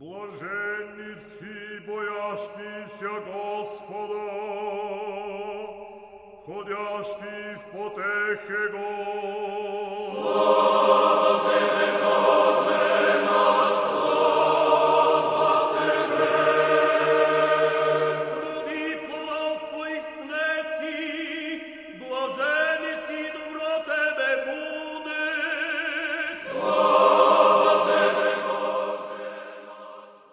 Блаженни всі, боящіся Господа, ходящі в потехи Го.